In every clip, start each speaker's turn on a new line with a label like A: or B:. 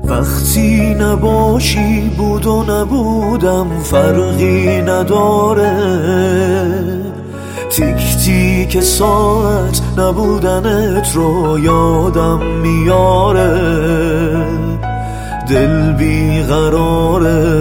A: وقتی نباشی بود و نبودم فرقی نداره، تیک تیک ساعت نبودنت رو یادم میاره، دل بیقراره.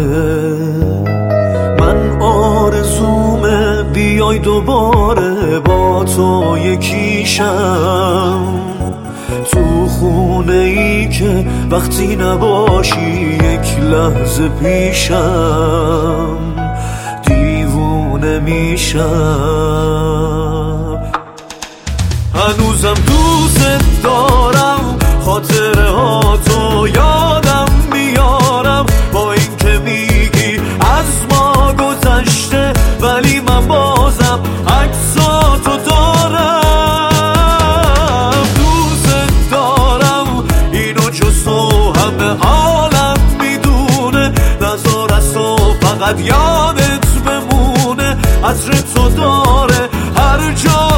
A: من آرزومه بیای دوباره با تو یکیشم، تو خونه ای که وقتی نباشی یک لحظه پیشم دیوونه میشم. هنوزم دوست دارم، خاطره ها تو یادم میارم، با این که میگی از ما گذشته ولی من بازم عکساتو دارم. دوست دارم اینو جز تو همه عالم میدونه، نذار از تو فقط یادت بمونه، عطر تو داره هر جا